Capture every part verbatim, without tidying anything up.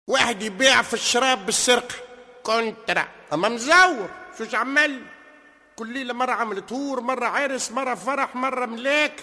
واحد يبيع في الشراب بالسرقة كونترا، اما مزور شوش عمل كل ليلة، مرة عمل طور، مرة عرس، مرة فرح، مرة ملاك.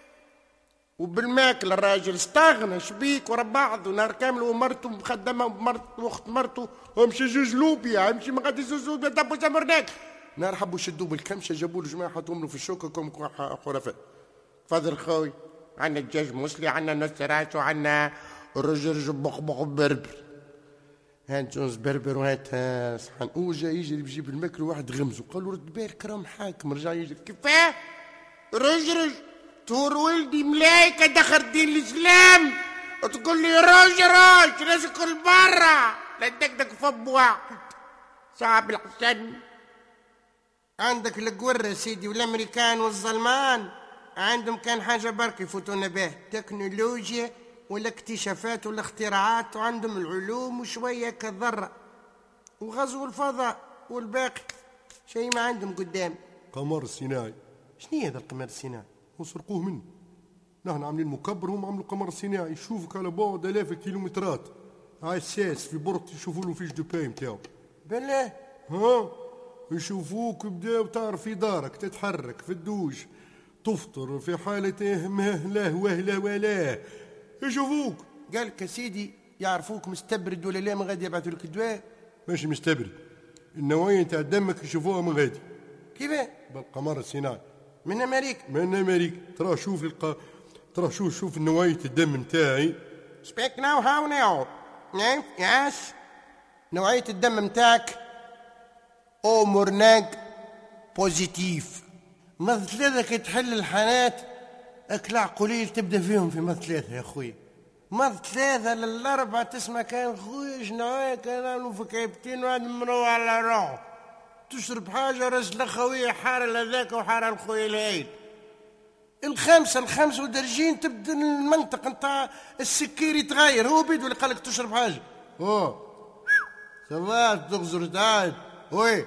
وبالماكل الراجل استغنى شبيك ورا بعض ونهار كامل ومرته مخدمه ومرت واخت مرته امشي جوج لوبيا امشي ما غادي جوج لوبيا دبوا زمرناك. نهار حبوا يشدوه بالكمشه جابوا له جماعه حطوهم له في الشوكه كوم خرافات. تفضل خوي، عندنا دجاج مسلي، عندنا نصراش، وعندنا رجرج بقبق بربر. هات جوز بربر وهات صحن. هو جاي يجري بيجيب الماكل وواحد غمزه قال له رد بالك كرام حاكم. رجع يجري كيفاه رجرج تور ولدي ملايكة دخل دين الإسلام وتقول لي روج روج لازم كل برا لا تدقدق فب واحد صعب الحسن. عندك القورة سيدي والأمريكان والظلمان عندهم كان حاجة برك يفوتونا به، تكنولوجيا ولا اكتشافات ولا اختراعات، وعندهم العلوم وشوية كالذرة وغزو الفضاء والباقي شيء ما عندهم قدام. قمر صناعي. شنو هذا القمر الصناعي؟ وسرقوه منه. نحن عاملين مكبر هم عملوا قمر صناعي يشوفك على بعد آلاف الكيلومترات على الساس في برط يشوفوا له فيش دو باي نتاعو. بالله؟ ها يشوفوك بداو تعرف في دارك تتحرك في الدوش تفطر في حالة مهله وهله ولا يشوفوك. قالك يا سيدي يعرفوك مستبرد ولا لا من غادي يبعثوا لك الدواء؟ ماشي مستبرد، النوعية نتاع دمك يشوفوها من غادي. كيفاه؟ بالقمر الصناعي من امريكا. من امريكا. ترى شوف الق... ترى شوف شوف نوعية الدم نتاعي. سبيك ناو هاو ناو. ياس نوعية الدم نتاعك او مورناك بوزيتيف. ماذا ثلاثة كي تحل الحالات اكلع قليل تبدا فيهم في ماذا ثلاثة يا خويا. ماذا ثلاثة للأربعة تسمع كان خويا شنو كانوا في كيبتين واحد مروح على روح تشرب حاجة رز لخوية حارة لذاك وحارة الخوية الهيل. الخامسة الخامسة ودرجين تبدا المنطق نتاع السكير يتغير. هو بيدو اللي قالك تشرب حاجة. اوه سوات تغزر تعال وي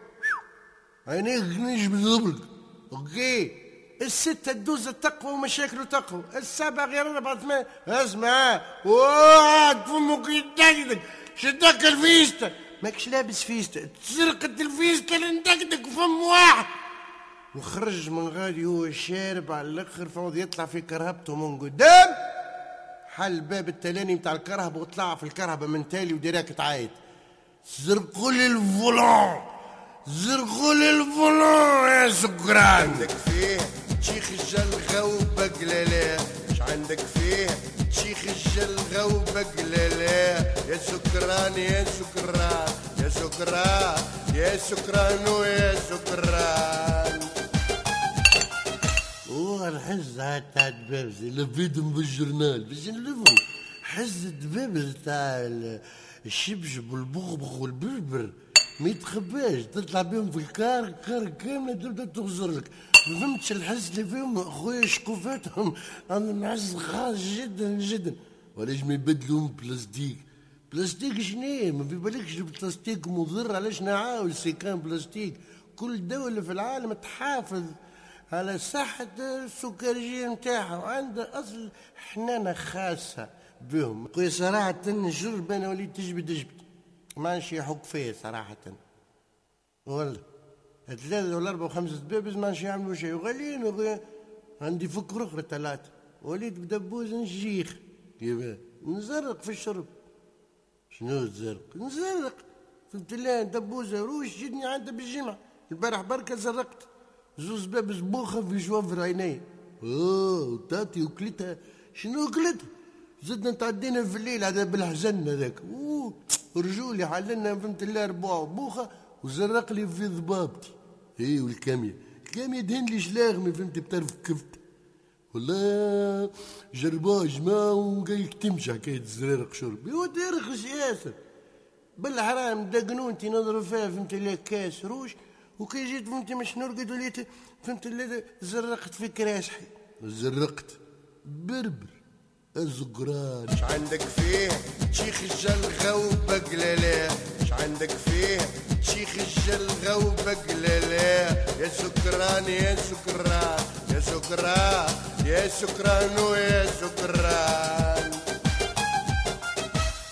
عينيك نيش بالضبط. اوكي الستة تدوز التقوى ومشاكله تقوى. السبعة غير أربعة ثمانية اسمع واد فمك يدقدق شدك الفيستة ماكش لابس فيستة تسرقت الفيستة لندقدق فم واحد وخرج من غادي هو شارب على الاخر فوض يطلع في كرهبته من قدام. حل باب التلاني متاع الكرهبة وطلع في الكرهبة من تالي وديراك تعايد زرقوا لي الفولون زرقوا لي الفولون يا سكران. عندك فيه شيخ الجلغة وبقلالة مش عندك فيه شيخ الجلغة وبقلالة يا سكران يا سكران يا سكران يا سكران ويا سكران. هو الحز تاع الدبابز اللي فيدهم بالجورنال باش نلفوا حز الدبابز تاع الشبشب والبغبغ والبربر ما يتخباش تطلع بهم في الكار الكار كامله تبدا تغزر لك. ما فهمتش الحز اللي فيهم خويا شقوفاتهم عندهم حز خاص جدا جدا. ولاش ما يبدلوهم بلاستيك؟ بلاستيك شنو ما في بالكش البلاستيك مضر. علاش نعاود سي كان بلاستيك؟ كل دولة في العالم تحافظ على صحة السكرجية نتاعها وعندها أصل حنانة خاصة بهم. خويا صراحة الجرب أنا وليت تجبد جبد ما نشي يحك فيه صراحة والله. ثلاثة ولا أربعة وخمسة دبابز ما نشي يعملوا شيء وغاليين وغي. عندي فكرة أخرى ثلاثة وليت بدبوز نشيخ كيف نزرق في الشرب. شنو الزرق؟ نزرق فهمت الله دبوزة روش جدني عندها بالجمعة البارح بركة زرقت زوز باب زبوخة في جوافر عيني. اوه وتاتي وكلتها. شنو كلتها؟ زدنا تعدينا في الليل هذا بالحزن هذاك. اوه رجولي حللنا فهمت الله ربوع بوخة وزرق لي في ضبابتي. اي والكامية الكامية دهن لي شلاغمي فهمت بطرف كفت. والله جربوها جماعة وقالك تمشي حكاية الزرارق شرب. يو ترخص ياسر بالحرام دقنونتي نضرب فيها فهمت الله كاس روش وكي جيت فهمت مش نرقد وليت فهمت الله زرقت في كراسحي. زرقت بربر الزقران. مش عندك فيه شيخ الجلغة وبقلالة مش عندك فيه شيخ الجلغة وبقلالة يا سكران يا سكران يا سكران يا سكران ويا سكران.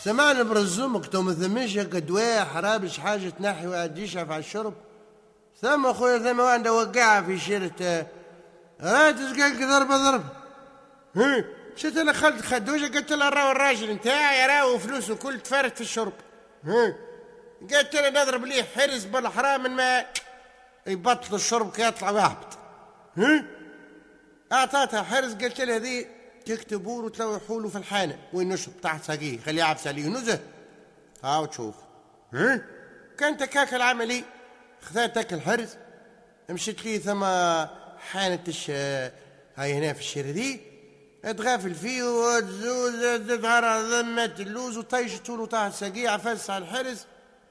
سمعنا برزومك تو ما ثماش هكا دواء حرابش حاجة تنحي واحد يشعف على الشرب؟ ثم خويا ثم واحد وقعها في شيرة راه تسقلك ضربة ضربة. هي مشيت انا خلت خدوجة قلت لها راهو الراجل نتاعي راهو فلوسه كل تفارت في الشرب. هي قلت لها نضرب ليه حرز بالحرام من ما يبطل الشرب كي يطلع ويهبط. هي اعطيتها حرز قلت لها هذه تكتبوا وتلوحوا له في الحانه وين نشرب تحت ساقيه خليه يعبس عليه نزه. هاو تشوف. هي كانت كاك العملي خذيتك الحرز مشيت لي ثم حانة الش هاي هنا في الشيرة دي تغافل فيه وتزوز تظهر ذمة اللوز وطيش طول وطاح ساقيه عفس على الحرز.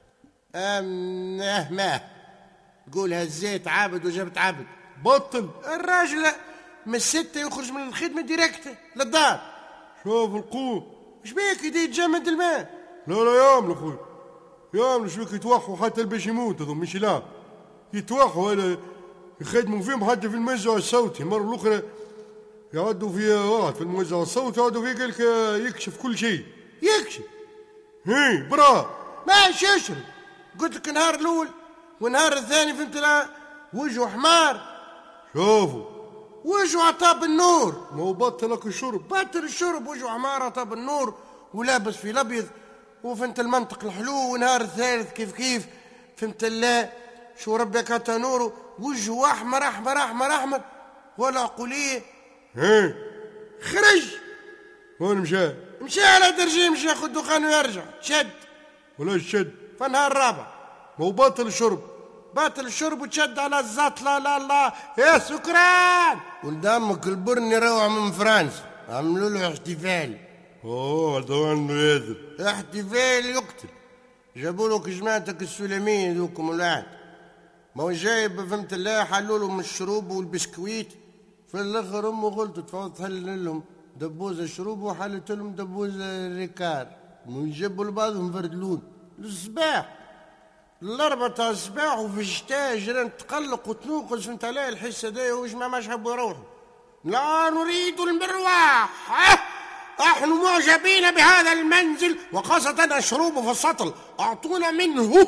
أم ماه تقول هزيت عابد وجبت عابد بطل. الراجل من الستة يخرج من الخدمة ديريكت للدار. شوف القوم اش بيك يدي يتجمد الماء؟ لا لا يامل اخوي يامل شبيك يتوحوا حتى باش يموت هذو مش لا يتوحوا هذا يخدموا فيهم حتى في الموزع الصوتي. مرة الأخرى يعدوا فيها واحد في الموزع الصوتي يعدوا فيه قالك يكشف كل شيء. يكشف؟ هي برا ماشي يشرب. قلت لك النهار الأول والنهار الثاني فهمت لا وجهه حمار. شوفوا وجهه عطاب النور. ما هو بطلك الشرب. بطل الشرب وجهه حمار عطاب النور ولابس في الأبيض وفهمت المنطق الحلو. والنهار الثالث كيف كيف فهمت الله شو ربك عطا نوره وجهه أحمر أحمر أحمر أحمر ولا عقولية. هي خرج. وين مشى؟ مشى على درجة مشى ياخذ دخان ويرجع شد ولا الشد فالنهار الرابع. ما هو بطل الشرب. باطل الشرب وتشد على الزط. لا لا لا يا سكران ولد امك البرني روع من فرنسا عملوا له احتفال. اوه هذا عنده ياسر احتفال يقتل. جابوا له جماعتك السلمية ذوكم ولاد ما هو جايب فهمت الله حلوا لهم الشروب والبسكويت في الاخر امه غلطت فوت تحل لهم دبوز الشروب وحلت لهم دبوز الريكار ويجيبوا لبعضهم فردلون الصباح الاربعة تاع الصباح وفي الشتاء جيران تقلق وتنوقز فهمت عليه الحس هذايا وش ما ماش حبوا يروحوا. لا نريد المروح نحن معجبين بهذا المنزل وخاصة الشروب في السطل اعطونا منه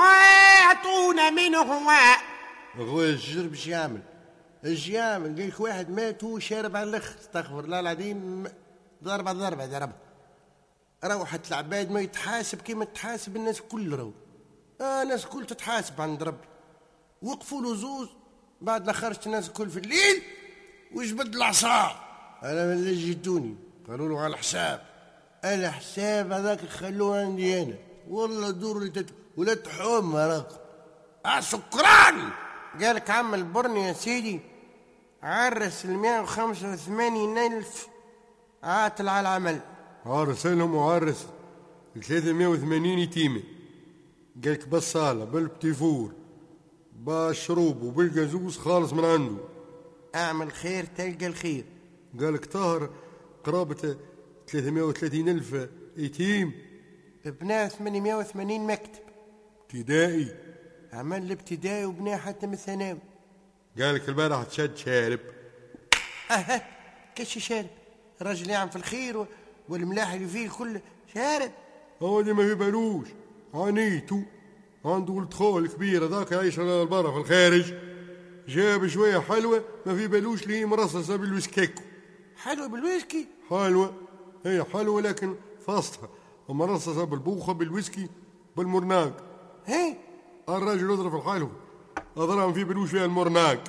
اعطونا منه. اخويا الشرب ايش يعمل؟ ايش يعمل؟ قال لك واحد مات وهو شارب على الاخ استغفر الله العظيم ضربة ضربة ضربة. روحت العباد ما يتحاسب كيما تحاسب الناس كل رو. آه الناس كل تتحاسب عند ربي. وقفوا له زوز بعد لا خرجت الناس الكل في الليل وجبد العصا. انا من اللي جيتوني قالوا له على الحساب. الحساب هذاك خلوه عندي انا والله دور اللي تت... ولا تحوم راكم. اه سكران. قالك عم البرني يا سيدي عرس المئة وخمسة وثمانين ألف عاطل على العمل. عرس لهم وعرس ثلاثمائة وثمانين يتيمة. قالك بالصالة بالبتيفور بالشروب وبالجازوز خالص من عنده. اعمل خير تلقى الخير. قالك طاهر قرابة ثلاثمائة وثلاثين ألف يتيم بناه ثمانمائة وثمانين مكتب ابتدائي. عمل الابتدائي وبناه حتى من الثانوي. قالك البارح تشد شارب. اها كش شارب الراجل يعمل في الخير والملاح اللي فيه الكل شارب. هو دي ما في بالوش عانيتو عنده ولد خال كبير هذاك يعيش على البرا في الخارج جاب شوية حلوة ما في بالوش لي مرصصة بالويسكيكو. حلوة بالويسكي؟ حلوة هي حلوة لكن فاصتها ومرصصة بالبوخة بالويسكي بالمرناق. هي الراجل يضرب الحلوة أضرب في بالوش فيها المرناق.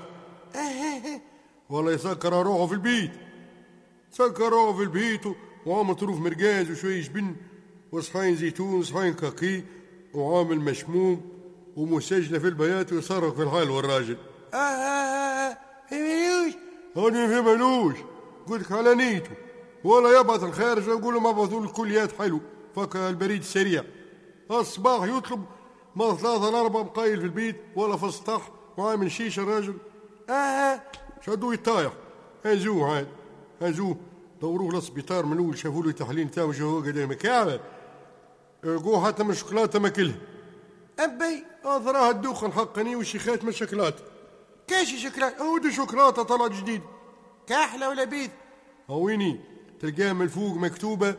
والله يسكر روحه في البيت سكر روحه في البيت وعامل طروف مرقاز وشوية جبن وصحين زيتون وصحين كاكي وعامل مشموم ومسجلة في البيات ويصرخ في الحلوة الراجل. آه آه آه في ملوش هوني في ملوش قلت على نيته ولا يبعث الخارج ويقول له ما بعثوا الكليات حلو فك البريد السريع. الصباح يطلب ما ثلاثة أربعة مقايل في البيت ولا في السطح وعامل شيشة الراجل. آه شدوه يطايح هزوه عاد هزوه دوروه للسبيطار من الأول شافوا له تحليل تاعو شافوه قد مكعبة لقوه حتى من الشوكولاتة ما كلها. أبي أثراه الدخن حقني والشيخات من الشوكولاتة. كاشي شوكولاتة؟ أو دي شوكولاتة طلعت جديد كاحلة ولا بيض؟ هويني تلقاها من الفوق مكتوبة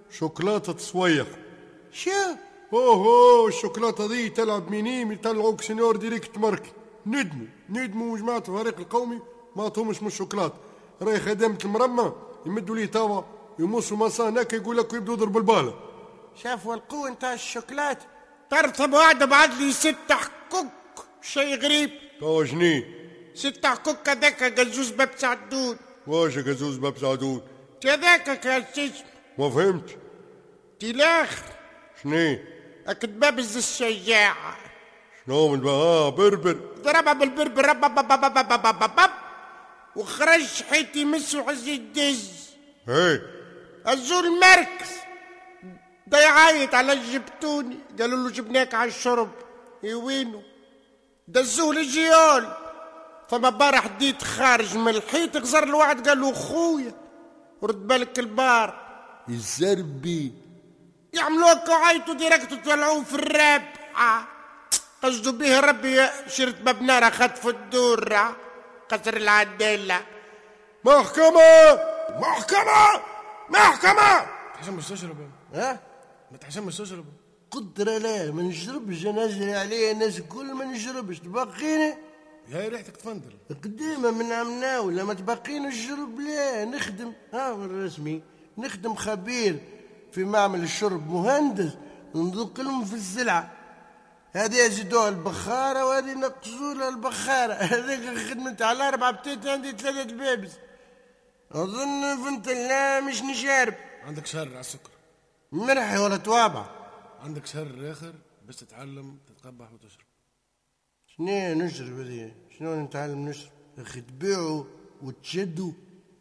شوكولاتة تصويح. شو؟ اوه الشوكولاتة دي تلعب مينيم يطلعوك سينيور ديريكت ماركي. ندموا ندموا جماعة الفريق القومي ما عطهمش من الشوكولات. راهي خدامة المرمى يمدوا ليه توا يمصوا مصان هكا يقول لك يبدوا يضرب البالة. شافوا القوة نتاع الشوكولات ترتب واحدة بعد لي ستة حكوك. شي غريب. توا جني ستة حكوك هذاك قزوز باب سعدون. واش قزوز باب سعدون؟ هذاك كان اسمه ما فهمت. تي الاخر شني؟ اكد بابز الشجاعة. شنو من بها بربر؟ ضربها بالبربر رب بب بب بب بب بب بب وخرج حيت يمس وعز الدز. هي الزول المركز ده يعيط على جبتوني. قالوا له جبناك على الشرب. اي وينو؟ ده الزول الجيول. فما بارح ديت خارج من الحيط غزر الواحد قال له خويا ورد بالك البار الزربي يعملوك عيطوا ديركت وطلعوه في الرابعة. قصدوا به ربي شرت باب نار خطف الدور قصر العدالة. محكمة محكمة محكمة. تحشمش تشرب ها؟ ما تحشمش تشرب. قدرة لا ما نشربش انا نجري عليه الناس كل ما نشربش تبقيني. هاي ريحتك تفندل. قديمة من عمنا ولا ما تبقيني الشرب لا نخدم ها الرسمي نخدم خبير في معمل الشرب مهندس نذوق لهم في الزلعة. هذه يزيدوها البخارة وهذه ينقصوا لها البخارة. هذيك خدمة على أربعة بتيت عندي ثلاثة بابس. أظن فهمت لا مش نشارب. عندك شهر على السكر. مرحي ولا توابع. عندك شهر آخر بس تتعلم تتقبح وتشرب. شنو نشرب هذه؟ شنو نتعلم نشرب؟ أخي تبيعوا وتشدوا.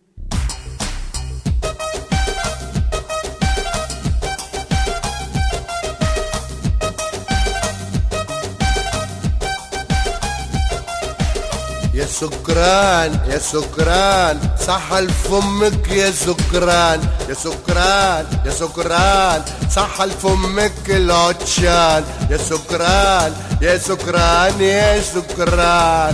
يا سكران يا سكران صح لفمك يا سكران يا سكران يا سكران صح لفمك العطشان يا سكران يا سكران يا سكران.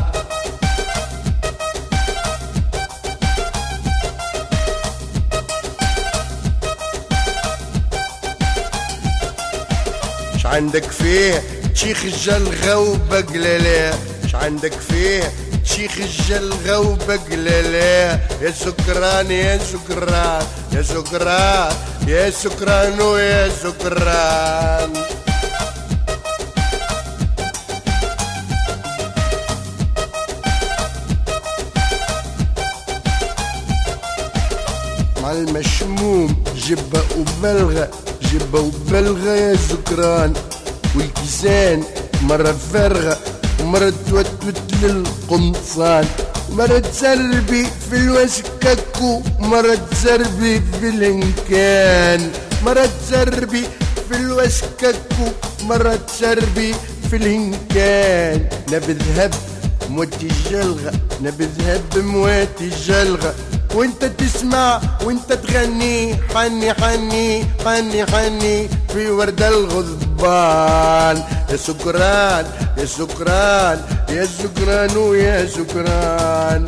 ش عندك فيه شيخ الجلغة وبقلالة. ش عندك فيه شيخ الجلغة وبقلالة. يا سكران يا سكران يا سكران يا سكران ويا سكران. مع المشموم جبة وبلغة جبة وبلغة يا سكران. والكيسان مرة فارغة مرة توتوت للقمصان. مرة تسربي في الوسكك مرة تسربي في الانكان. مرة تسربي في الوسكك مرة تسربي في الانكان. نبي ذهب موتي الجلغة نبي ذهب مواتي الجلغة. وانت تسمع وانت تغني حني حني حني حني في ورد الغضبان. يا سكران يا سكران يا سكران ويا سكران.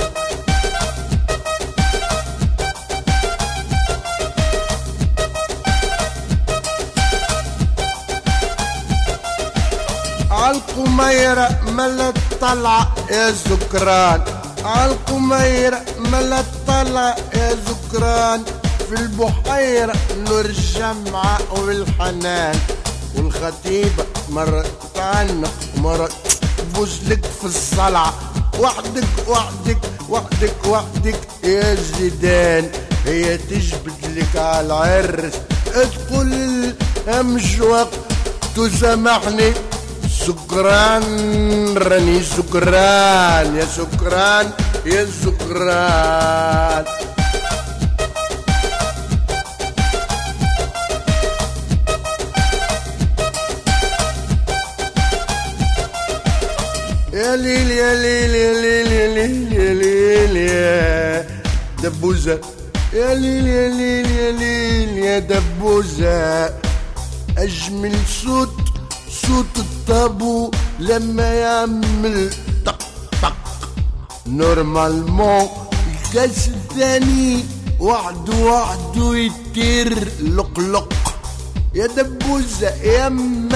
عالقميرة ملا طلع يا سكران. عالقميرة ملا طلع يا سكران. في البحيرة نور الجمعة والحنان. والخطيبة مرة تعنق مرة تبوسلك في الصلعة. وحدك وحدك وحدك وحدك يا زيدان. هي تجبد لك على العرس تقول امش وقت تسامحني سكران راني سكران يا سكران يا سكران. يا ليل يا ليل يا ليل يا ليل يا ليل يا دبوزة. يا ليل يا ليل يا ليل يا دبوزة. أجمل صوت صوت الطابو لما يعمل طق طق. نورمالمون الكاس الثاني وحده وحده يطير لقلق يا دبوزة يا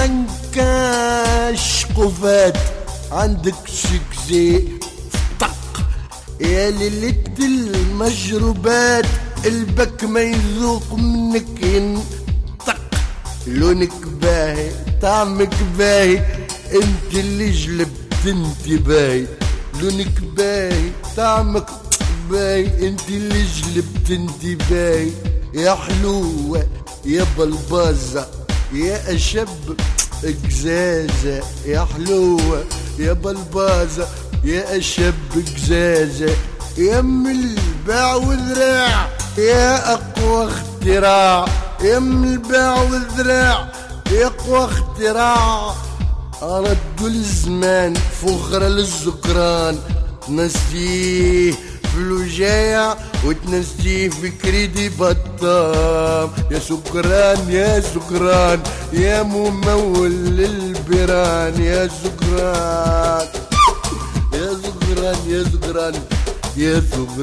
منكاش قفات عندك سكزي طق يا ليلة المشروبات البك ما يذوق منك ينطق لونك باهي طعمك باهي انت اللي جلبت انتباهي لونك باهي طعمك باهي انت اللي جلبت انتباهي يا حلوة يا بلبازة يا أشب قزازة يا حلوة يا بلبازة يا أشب قزازة يا من الباع والذراع يا أقوى اختراع يا من الباع والذراع يا أقوى اختراع أردوا الزمان فخرة للذكران نسيه في الوجايع وتنسيه في كريدي بطام يا سكران يا سكران يا ممول للبران يا سكران يا سكران يا سكران يا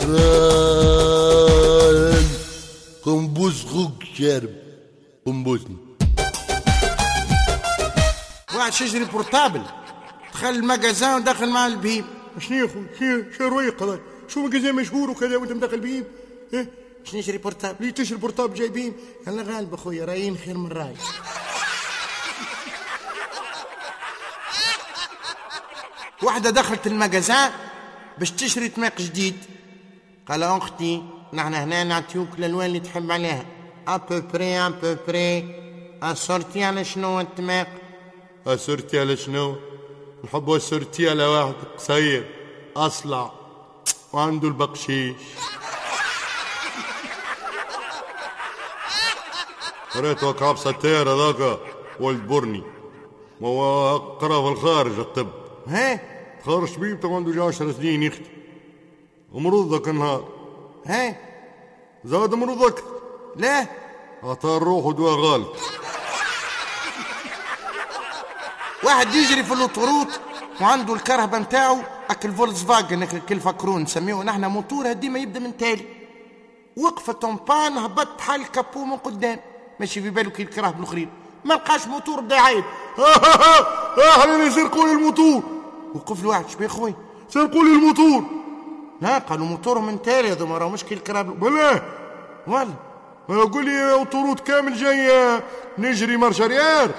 سكران قنبوس خوك شارب قنبوسني واحد شجري بورتابل دخل المجازان ودخل مع البهيم. شنو يا اخوي شنو شنو رويق هذا شو مجازين مشهور وكذا وانت مدخل بهيم ايه شنو نشري بورتابل ليه تشري بورتاب جايبين يلا غالب اخويا رايين خير من راي. واحدة دخلت المجازان باش تشري تماق جديد قال اختي نحن هنا نعطيوك الالوان اللي تحب عليها ابوبري ابوبري اسورتي على شنو التماق اسورتي على شنو نحب اسورتي على واحد قصير اصلع وعنده البقشيش. قريت وكعب ستير هذاك ولد برني ما هو قرا في الخارج الطب هي خارج شبيب طبعا عنده عشر سنين يختي ومرض ذاك النهار هي زاد مرض اكثر ليه عطاه الروح ودواء غالي. واحد يجري في الاوتوروت وعنده الكرهبه نتاعو اكل فولكس فاجن كل فكرون نسميوه نحن موتور ديما يبدا من تالي وقفت طومبان هبط حال الكابو من قدام ماشي في باله كي الكرهب الاخرين ما لقاش موتور بدا يعيط اه حليلي سرقوا لي الموتور. وقف له واحد شبيه خويا سرقوا لي الموتور. لا قالوا موتور من تالي هذا ما راه مشكل الكرهب بلاه والله قول لي اوتوروت كامل جاي نجري مارشاريار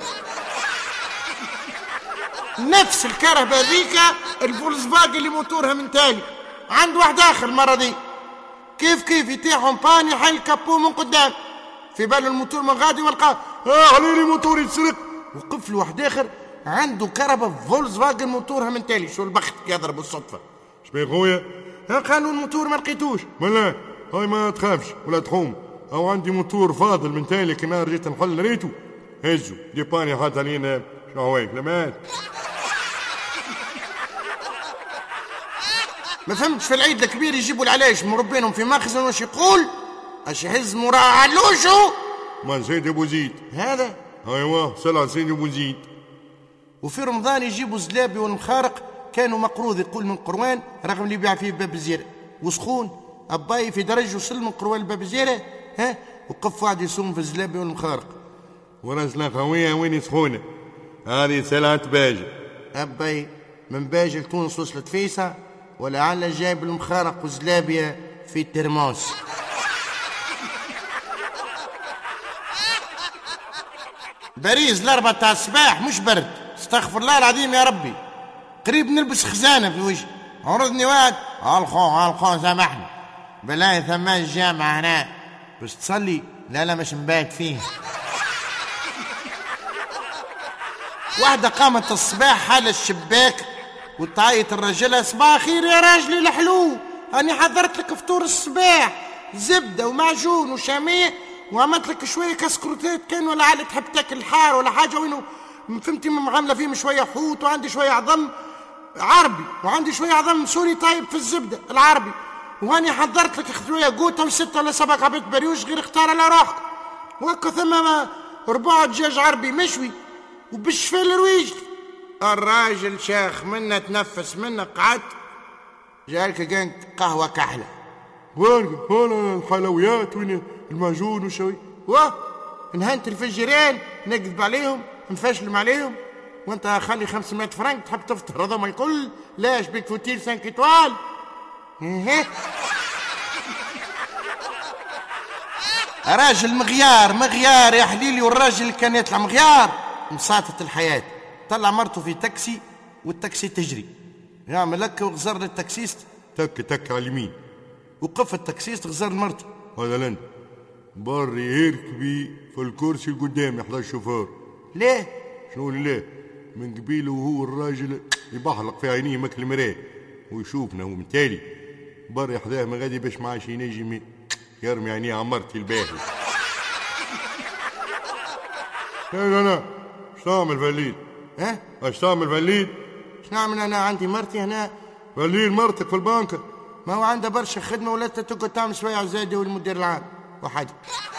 نفس الكرهبه هذيك الفولكس فاجن اللي موتورها من تالي عند واحد اخر المره دي كيف كيف يطيحهم بان يحل الكابو من قدام في باله الموتور من غادي والقاه اه حليلي موتور يتسرق. وقف له واحد اخر عنده كرهبه فولكس فاجن موتورها من تالي شو البخت يضرب بالصدفه شبيه خويا قالوا الموتور ما لقيتوش. لا هاي ما تخافش ولا تحوم او عندي موتور فاضل من تالي كي نهار جيت نحل ريتو هزو ديباني حتى لينا شنو هواك لمات. ما فهمتش في العيد الكبير يجيبوا العلاج مربينهم في مخزن واش يقول اش يهز مراعى علوشو ما سيدي ابو زيد هذا ايوه سلعة سيدي ابو زيد. وفي رمضان يجيبوا زلابي والمخارق كانوا مقروض يقول من قروان رغم اللي يبيع فيه باب الزيره وسخون اباي في درج وصل من قروان لباب الزيره ها وقف واحد يصوم في الزلابي والمخارق وراسنا خويا وين سخونه هذه سلعة باجة اباي من باجة لتونس وصلت فيسا ولعل جايب المخارق وزلابية في الترماس. باريس الأربعة تاع الصباح مش برد استغفر الله العظيم يا ربي قريب نلبس خزانة في وجهي عرضني واحد الخو الخو سامحني بالله ثم الجامعة هنا بس تصلي لا لا مش مبات فيه. واحدة قامت الصباح حال الشباك وتعيط الرجل صباح خير يا راجلي الحلو أني حضرت لك فطور الصباح زبدة ومعجون وشامية وعملت لك شوية كسكروتات كان ولا عاد تحب تاكل الحار ولا حاجة وينو فهمتي عاملة فيهم شوية حوت وعندي شوية عظم عربي وعندي شوية عظم سوري طيب في الزبدة العربي وأني حضرت لك شوية قوطة وستة ولا سبعة حبات بريوش غير اختار على روحك وهكا ثم ربع دجاج عربي مشوي وبالشفا الرويج. الراجل شاخ منا تنفس منا قعد جالك كان قهوة كحلة وين وين الحلويات وين المعجون وشوي؟ واه نهنت الفجرين نكذب عليهم نفشلم عليهم، وانت خلي خمسمائة فرنك تحب تفطر هذا ما الكل؟ لاش بيك فوتيل سانك ايطوال؟ راجل مغيار مغيار يا حليلي، والراجل كان يطلع مغيار مساطة الحياة. طلع مرته في تاكسي والتاكسي تجري، يعمل هكا وغزر للتاكسيست تك تك على اليمين، وقف التاكسيست غزر مرته. هذا لن بري يركبي في الكرسي القدام يحضر الشوفور. ليه؟ شنو ليه؟ من قبيله وهو الراجل يبحلق في عينيه ماكل المراه ويشوفنا، ومتالي بري يحذاه ما غادي باش معاه شي نجم يرمي عينيه عمرتي الباهي. لا لا لا اش تعمل فليل؟ ها؟ اش تعمل فليل؟ اش نعمل انا؟ عندي مرتي هنا. فليل مرتك في البنكة؟ ما هو عندها برشا خدمة ولا تقعد تعمل شوية عزادي والمدير العام وحاجة.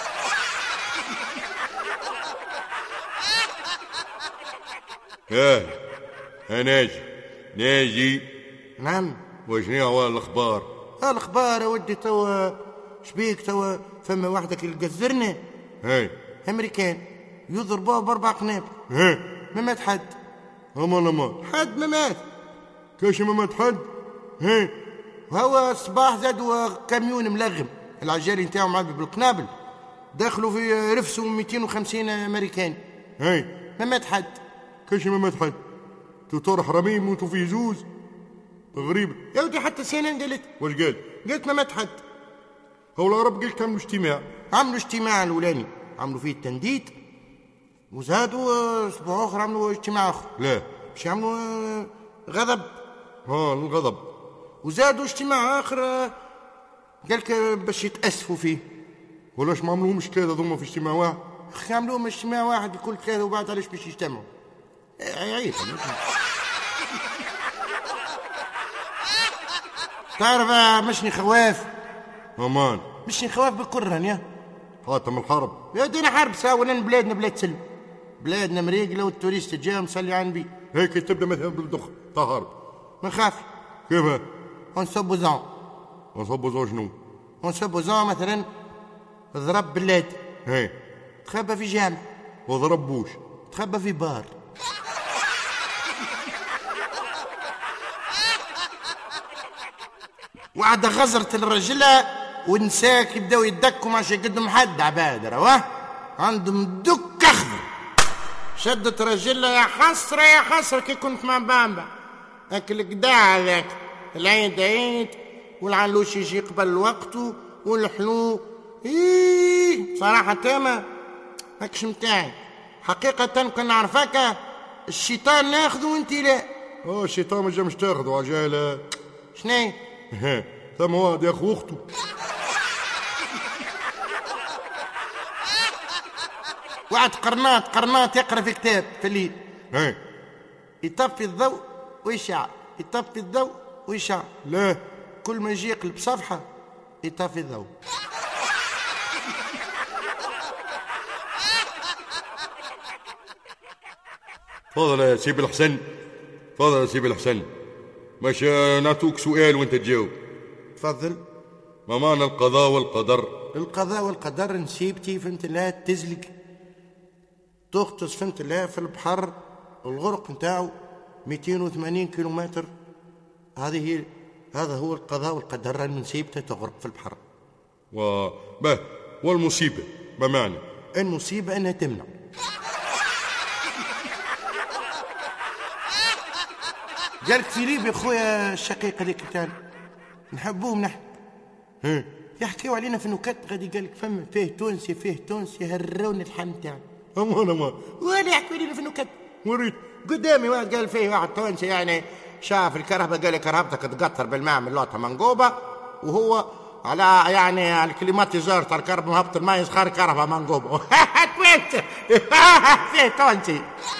اه ها ناجي ناجي. نعم. وشنو هو الاخبار؟ الاخبار يا ودي توا شبيك توا فما وحدك اللي قذرنا هاي امريكان يضربوه باربع قنابل. ها ما مات حد. امان امان حد ما مات. كاش ما مات حد. هاي وهو الصباح زادوا كاميون ملغم العجالي نتاعو معبي بالقنابل، دخلوا في رفسوا مئتين وخمسين امريكان. هاي ما مات حد. كاش ما مات حد. توتور حرامي يموتوا في زوز غريبة يا ودي. حتى سينان قالت. واش قال؟ قالت ما مات حد. هو العرب قال عملوا اجتماع. عملوا اجتماع الاولاني عملوا فيه التنديد، وزادوا اسبوع اخر عملوا اجتماع اخر. لا باش يعملوا غضب. ها الغضب. وزادوا اجتماع اخر قالك باش يتاسفوا فيه. ولاش ما عملوهمش ثلاثة ضموا في اجتماع واحد؟ اخي عملوهم اجتماع واحد لكل ثلاثة وبعد علاش باش يجتمعوا؟ عيب. تعرف مشني خواف. امان مشني خواف بالقرن يا حاتم الحرب. يا دينا حرب ساوى لان بلادنا بلاد سلم، بلادنا مريقله والتوريست جا مصلي على النبي. هيك تبدا مثلا بالدخ تاع حرب. ما نخاف. كيف؟ اون سوبوزون. اون سوبوزون شنو؟ اون سوبوزون مثلا ضرب بلاد هي تخبى في جامع، وضرب بوش تخبى في بار. وعد غزرت الرجلة والنساك يبداو يدكوا ماشي قدهم حد عباد رواه عندهم دك اخضر. شدت رجلة يا حسرة يا حسرة كي كنت مع بامبا هاك القداع هذاك العيد عيد والعلوش يجي قبل وقته والحلو. ايه صراحة تامة هاكش متاعي حقيقة. كنا نعرفك الشيطان ناخذه وانت لا. اه الشيطان ما جا مش تاخذه عجالة. شناي؟ ثم واحد ياخذ اخته. وعد قرنات قرنات يقرا في كتاب في الليل. هي يطفي الضوء ويشع، يطفي الضوء ويشع. لا كل ما يجي يقلب صفحة يطفي الضوء. تفضل يا سيب الحسن، تفضل يا سيب الحسن. مش نعطوك سؤال وانت تجاوب. تفضل. ما معنى القضاء والقدر؟ القضاء والقدر نسيبتي فهمت الله تزلق تغطس فهمت الله في البحر الغرق نتاعو مئتين وثمانين كيلومتر. هذه هي هذا هو القضاء والقدر ان نسيبته تغرق في البحر. و به والمصيبة ما معنى؟ المصيبة انها تمنع. قالك في ليبيا خويا الشقيق هذيك تاعنا نحبوهم نحن. ها يحكيوا علينا في النكت غادي قالك فما فيه تونسي فيه تونسي هرون الحن تاعنا. امان امان ولا يحكوا علينا في النكت. وريت قدامي واحد قال فيه واحد تونسي يعني شاف الكهرباء قال لي كهربتك تقطر بالماء من لوطه منقوبه وهو على يعني الكليماتيزور تاع الكهرباء مهبط الماء يسخر كهرباء منقوبه. فيه تونسي.